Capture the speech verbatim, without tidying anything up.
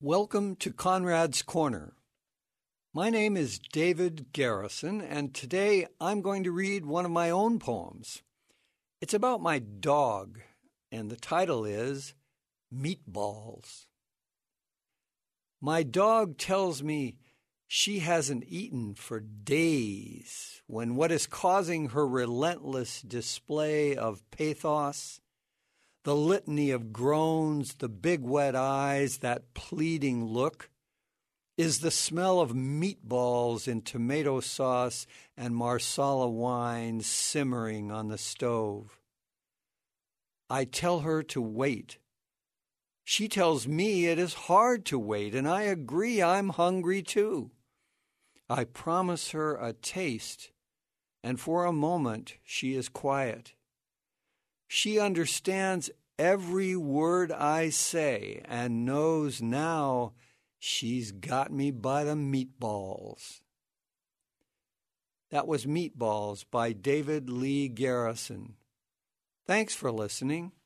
Welcome to Conrad's Corner. My name is David Garrison, and today I'm going to read one of my own poems. It's about my dog, and the title is Meatballs. My dog tells me she hasn't eaten for days, when what is causing her relentless display of pathos, the litany of groans, the big wet eyes, that pleading look, is the smell of meatballs in tomato sauce and marsala wine simmering on the stove. I tell her to wait. She tells me it is hard to wait, and I agree I'm hungry too. I promise her a taste, and for a moment she is quiet. She understands every word I say and knows now she's got me by the meatballs. That was Meatballs by David Lee Garrison. Thanks for listening.